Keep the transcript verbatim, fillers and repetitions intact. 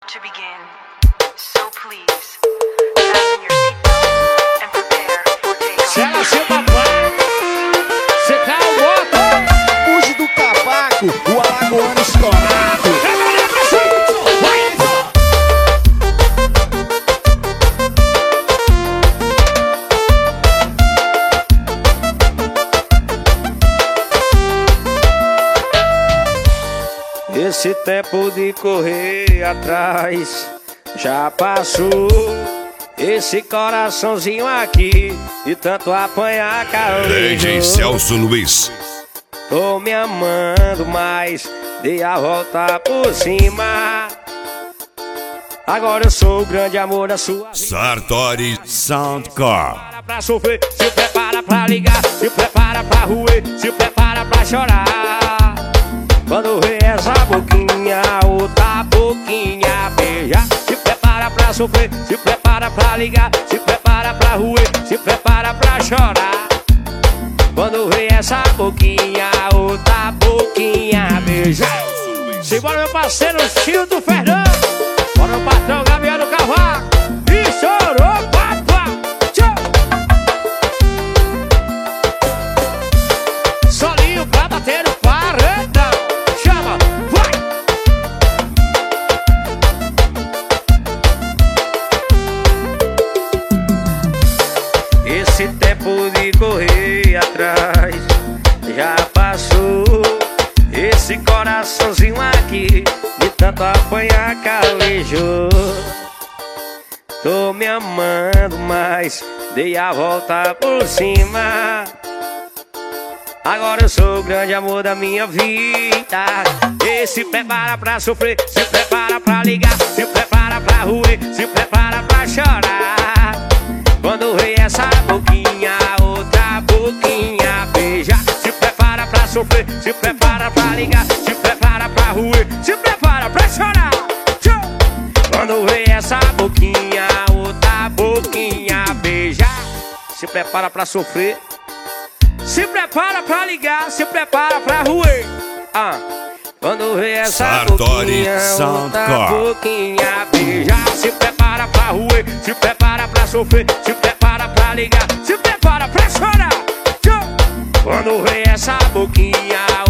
To begin, so please, fasten your seatbelts and prepare for takeoff. Se ela se babar, você cai o moto. Fuge do tabaco, o alagoano estourado. Esse tempo de correr atrás já passou. Esse coraçãozinho aqui de tanto apanhar D J calejou. Celso Luiz. Tô me amando, mas dei a volta por cima. Agora eu sou o grande amor da sua vida. Sartori Soundcore. Prepara pra sofrer, se prepara pra ligar, se prepara pra roer, se prepara pra chorar. Quando vê essa boquinha, outra boquinha beija. Se prepara pra sofrer, se prepara pra ligar, se prepara pra roer, se prepara pra chorar. Quando vê essa boquinha, outra boquinha beija. Simbora meu parceiro Childo Fernando. Bora o patrão Gabriel do Cavaco. E chorou, papá. Tchau. Solinho pra bater no paredão. Chama, vai. Esse tempo de correr atrás já passou. Esse coraçãozinho aqui de tanto apanhar calejou. Tô me amando, mas dei a volta por cima. Agora eu sou o grande amor da minha vida. E se prepara pra sofrer, se prepara pra ligar, se prepara pra roer, se prepara pra chorar. Quando vê essa boquinha, outra boquinha beija. Se prepara pra sofrer, se prepara pra ligar, se prepara pra roer, se prepara pra chorar. Tchau. Quando vê essa boquinha, outra boquinha beija. Se prepara pra sofrer, se prepara pra ligar, se prepara pra roer. Ah. Quando vê essa Sartori boquinha, outra Soundcore. boquinha beija. Se prepara pra roer, se prepara pra sofrer, se prepara pra ligar, se prepara pra chorar. Tchau. Quando vê essa boquinha,